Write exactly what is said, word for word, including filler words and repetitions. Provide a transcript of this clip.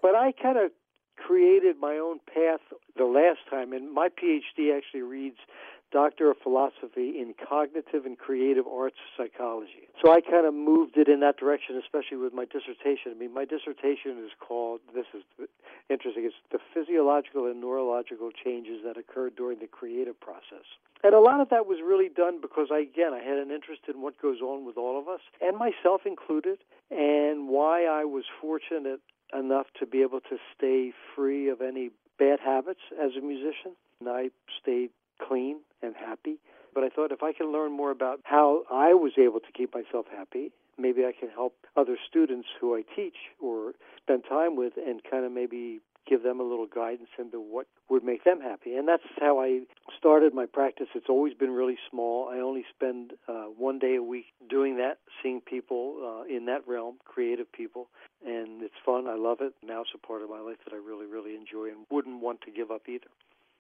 But I kind of created my own path the last time, and my PhD actually reads Doctor of Philosophy in Cognitive and Creative Arts Psychology. So I kind of moved it in that direction, especially with my dissertation. I mean, my dissertation is called, this is interesting, it's the physiological and neurological changes that occur during the creative process. And a lot of that was really done because, I, again, I had an interest in what goes on with all of us, and myself included, and why I was fortunate enough to be able to stay free of any bad habits as a musician. And I stayed clean and happy. But I thought if I can learn more about how I was able to keep myself happy, maybe I can help other students who I teach or spend time with and kind of maybe give them a little guidance into what would make them happy. And that's how I started my practice. It's always been really small. I only spend uh, one day a week doing that, seeing people uh, in that realm, creative people. And it's fun. I love it. Now it's a part of my life that I really, really enjoy and wouldn't want to give up either.